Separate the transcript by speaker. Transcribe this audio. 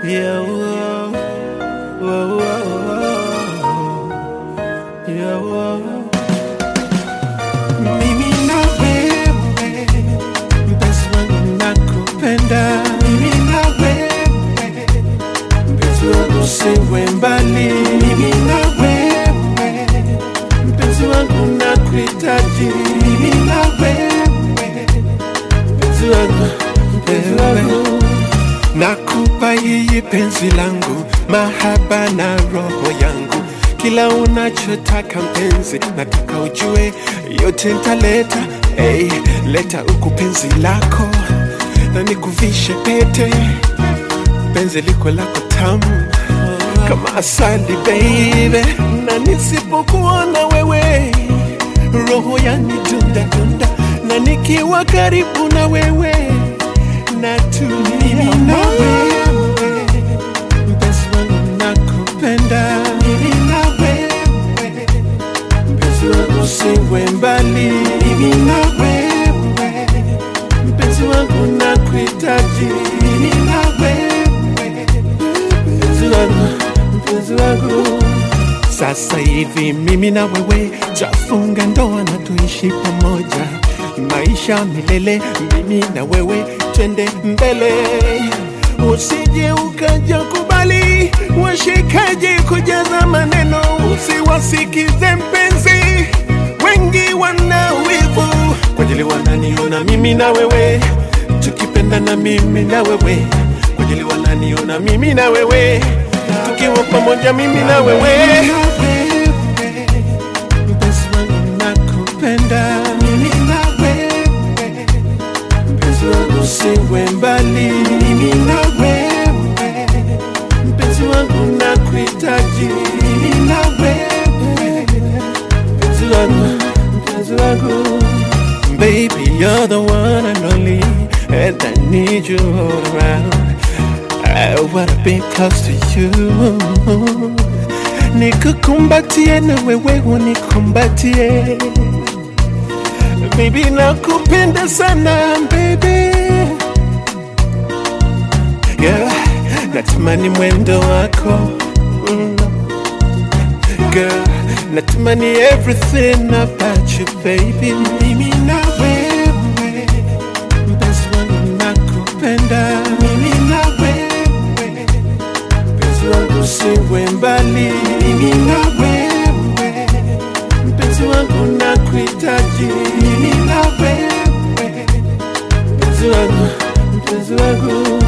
Speaker 1: Yeah, whoa, whoa, whoa, yeah, whoa. Mimi na wewe, mpenzi wangu nakupenda. Mimi na wewe, mpenzi wangu usiwe mbali. Mimi na wewe, mpenzi wangu nakuhitaji. Mimi na wewe, mpenzi wangu, mpenzi wangu. Nakupa hii penzi langu, mahaba na roho yangu. Kila unachotaka mpenzi, nataka ujue yote nitaleta. Hey, leta uku penzi lako na nikuvishe pete. Penzi liko lako tamu kama asali baby, na nisipokuona wewe roho yanidunda dunda, na nikiwa karibu na wewe natulia. Mimi na wewe, mpenzi wangu nakupenda. Mimi na wewe, mpenzi wangu usiwe mbali. Mimi na wewe, mpenzi wangu nakuhitaji. Mimi na wewe, mpenzi wangu, mpenzi wangu. Sasa hivi mimi na wewe tafunga ndoa na tuishi pamoja, maisha milele. Mimi na wewe twende mbele, usije ukaja kubali washikaji kujaza maneno. Usiwasikize mpenzi, wengi wana wivu kwa ajili wananiona mimi na wewe tukipenda, na mimi na wewe kwa ajili wananiona mimi na wewe tukiwa pamoja, mimi na wewe. Mpenzi wangu nakupenda. Mimi na wewe, mpenzi wangu usiwe mbali. Mimi na wewe, mpenzi wangu nakuhitaji. Mimi na wewe, mpenzi wangu, mpenzi wangu. Baby, you're the one and only, and I need you all around. I wanna be close to you. Nikukumbatie na wewe unikumbatie. Baby, nakupenda sana baby. Girl, natamani mwendo wako. Girl, natamani everything about you baby. Mimi na wewe, mpenzi wangu nakupenda. Mimi na wewe, mpenzi wangu usiwe mbali. Mimi na wewe, mpenzi wangu nakuhitaji. Mimi na wewe, mpenzi wangu, mpenzi wangu.